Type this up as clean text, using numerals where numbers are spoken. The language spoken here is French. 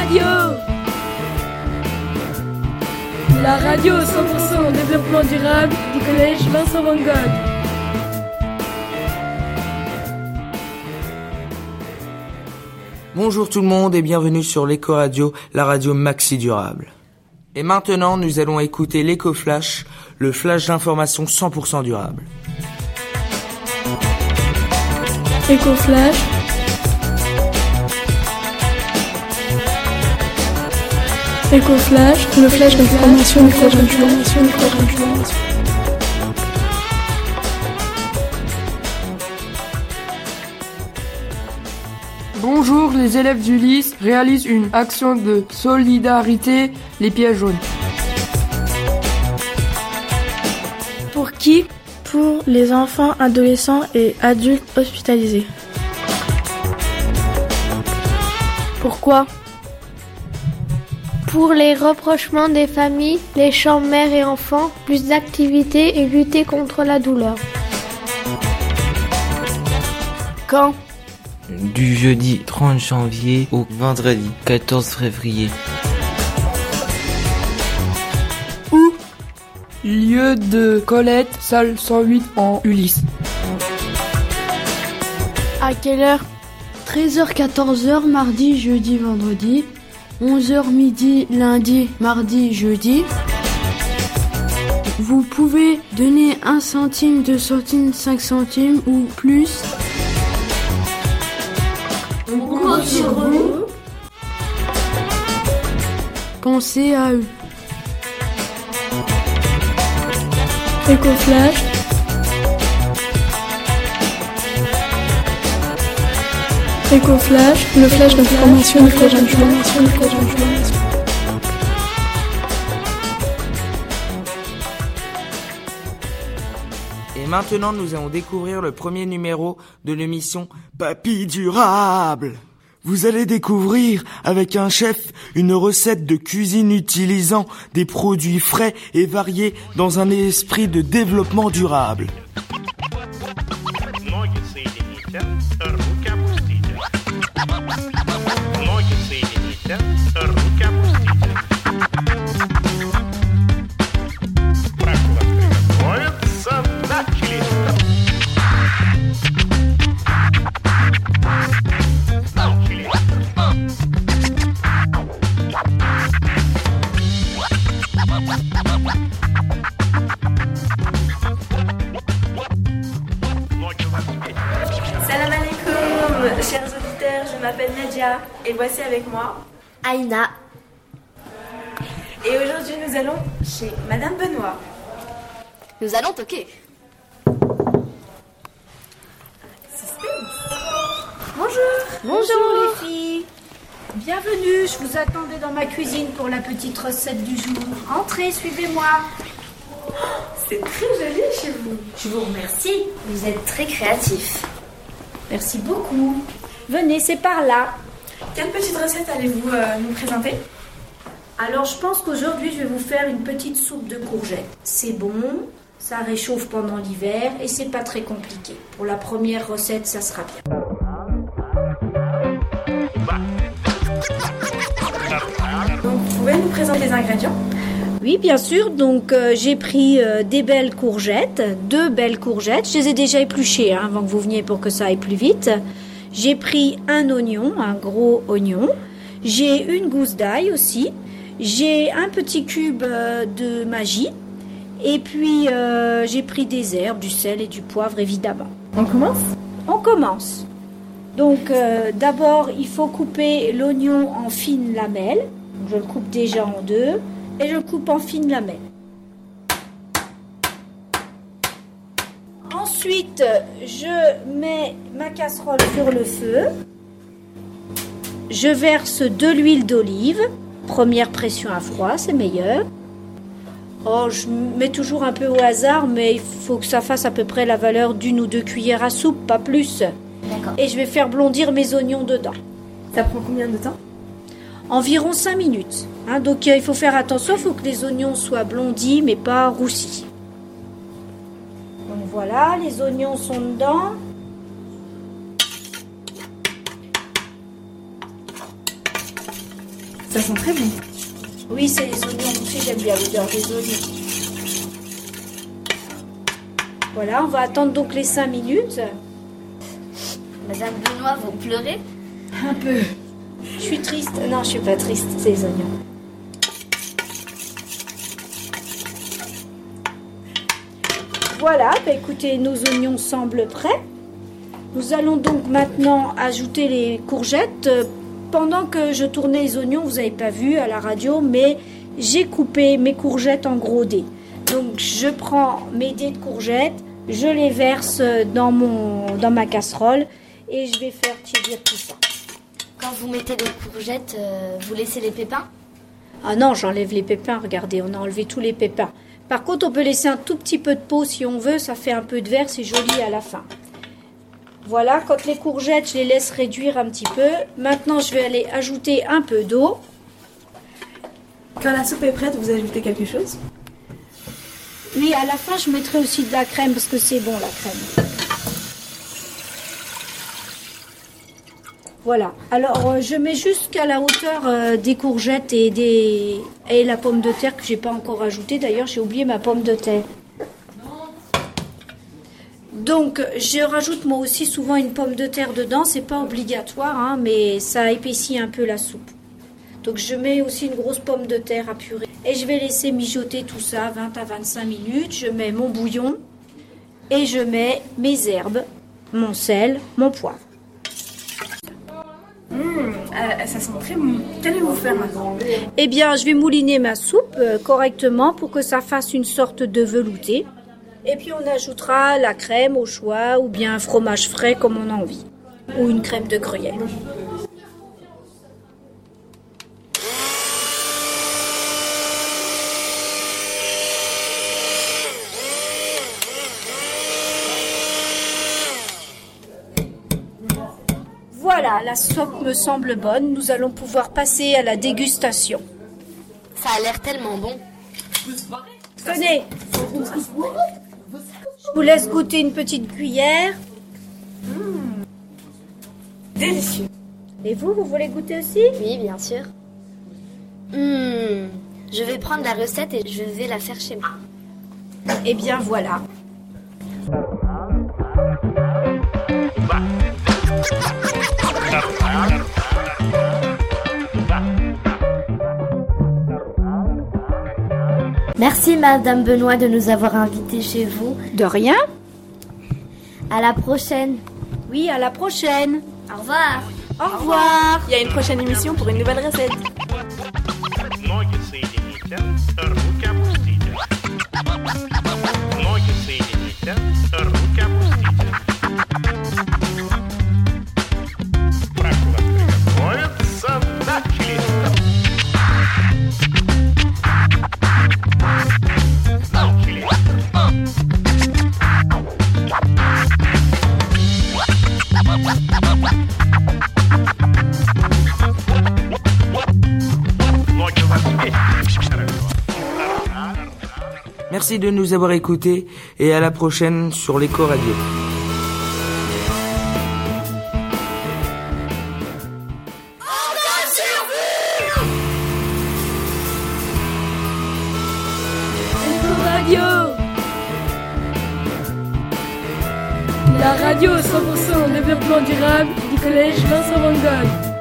Radio. La radio 100% développement durable du collège Vincent Van Gogh. Bonjour tout le monde et bienvenue sur l'Éco-Radio, la radio maxi durable. Et maintenant, nous allons écouter l'Éco-Flash, le flash d'information 100% durable. Éco-Flash. Éco-Flash, le flash d'information éco-radio. Bonjour, les élèves du lycée réalisent une action de solidarité, les pieds jaunes. Pour qui ? Pour les enfants, adolescents et adultes hospitalisés. Pourquoi ? Pour les rapprochements des familles, les chambres mères et enfants, plus d'activités et lutter contre la douleur. Quand ? Du jeudi 30 janvier au vendredi 14 février. Où ? Lieu de Colette, salle 108 en Ulysse. À quelle heure ? 13h-14h, mardi, jeudi, vendredi. 11h midi, lundi, mardi, jeudi. Vous pouvez donner 1 centime, 2 centimes, 5 centimes ou plus. On compte sur vous. Pensez à eux. Éco-Flash. Éco-Flash, le flash d'information éco-radio. Et maintenant, nous allons découvrir le premier numéro de l'émission Papy Durable. Vous allez découvrir avec un chef une recette de cuisine utilisant des produits frais et variés dans un esprit de développement durable. Salam alaikum, chers auditeurs, je m'appelle Nadia et voici avec moi Aïna. Et aujourd'hui nous allons chez Madame Benoît. Nous allons toquer. Suspense. Bonjour les filles. Bienvenue, je vous attendais dans ma cuisine pour la petite recette du jour. Entrez, suivez-moi. C'est très joli chez vous. Je vous remercie. Vous êtes très créatifs. Merci beaucoup. Venez, c'est par là. Quelle petite recette allez-vous nous présenter ? Alors, je pense qu'aujourd'hui, je vais vous faire une petite soupe de courgettes. C'est bon, ça réchauffe pendant l'hiver et c'est pas très compliqué. Pour la première recette, ça sera bien. Donc, vous pouvez nous présenter les ingrédients ? Oui, bien sûr. Donc, j'ai pris des belles courgettes, 2 belles courgettes. Je les ai déjà épluchées avant que vous veniez pour que ça aille plus vite. J'ai pris un oignon, un gros oignon. J'ai une gousse d'ail aussi. J'ai un petit cube de maggi. Et puis, j'ai pris des herbes, du sel et du poivre, évidemment. On commence ? On commence. Donc, d'abord, il faut couper l'oignon en fines lamelles. Je le coupe déjà en 2. Et je coupe en fines lamelles. Ensuite, je mets ma casserole sur le feu. Je verse de l'huile d'olive. Première pression à froid, c'est meilleur. Oh, je mets toujours un peu au hasard, mais il faut que ça fasse à peu près la valeur d'1 ou 2 cuillères à soupe, pas plus. D'accord. Et je vais faire blondir mes oignons dedans. Ça prend combien de temps ? Environ 5 minutes. Donc il faut faire attention, il faut que les oignons soient blondis mais pas roussis. Donc voilà, les oignons sont dedans. Ça sent très bon. Oui, c'est les oignons. Moi aussi, j'aime bien l'odeur des oignons. Voilà, on va attendre donc les 5 minutes. Madame Benoît, vous pleurez? Un peu. Je suis triste. Non, je suis pas triste, c'est les oignons. Voilà, bah écoutez, nos oignons semblent prêts. Nous allons donc maintenant ajouter les courgettes. Pendant que je tournais les oignons, vous n'avez pas vu à la radio, mais j'ai coupé mes courgettes en gros dés. Donc je prends mes dés de courgettes, je les verse dans ma casserole et je vais faire tiédir tout ça. Quand vous mettez les courgettes, vous laissez les pépins? Ah non, j'enlève les pépins, regardez, on a enlevé tous les pépins. Par contre, on peut laisser un tout petit peu de peau si on veut, ça fait un peu de vert, c'est joli à la fin. Voilà, quand les courgettes, je les laisse réduire un petit peu. Maintenant, je vais aller ajouter un peu d'eau. Quand la soupe est prête, vous ajoutez quelque chose? Oui, à la fin, je mettrai aussi de la crème parce que c'est bon, la crème. Voilà. Alors, je mets jusqu'à la hauteur des courgettes et la pomme de terre que j'ai pas encore ajoutée. D'ailleurs, j'ai oublié ma pomme de terre. Donc, je rajoute moi aussi souvent une pomme de terre dedans. C'est pas obligatoire, hein, mais ça épaissit un peu la soupe. Donc, je mets aussi une grosse pomme de terre à purer. Et je vais laisser mijoter tout ça 20 à 25 minutes. Je mets mon bouillon et je mets mes herbes, mon sel, mon poivre. Ça sent très bon. Qu'allez-vous faire maintenant? Eh bien, je vais mouliner ma soupe correctement pour que ça fasse une sorte de velouté. Et puis, on ajoutera la crème au choix ou bien un fromage frais comme on a envie. Ou une crème de gruyère. Voilà, la soupe me semble bonne. Nous allons pouvoir passer à la dégustation. Ça a l'air tellement bon. Tenez, je vous laisse goûter une petite cuillère. Délicieux. Et vous voulez goûter aussi? Oui, bien sûr. Je vais prendre la recette et je vais la faire chez moi. Eh bien, voilà. Merci Madame Benoît de nous avoir invités chez vous. De rien. À la prochaine. Oui, à la prochaine. Au revoir. Au revoir. Il y a une prochaine émission pour une nouvelle recette. Merci de nous avoir écoutés et à la prochaine sur l'Eco Radio. La radio 100% développement durable du collège Vincent Van Gogh.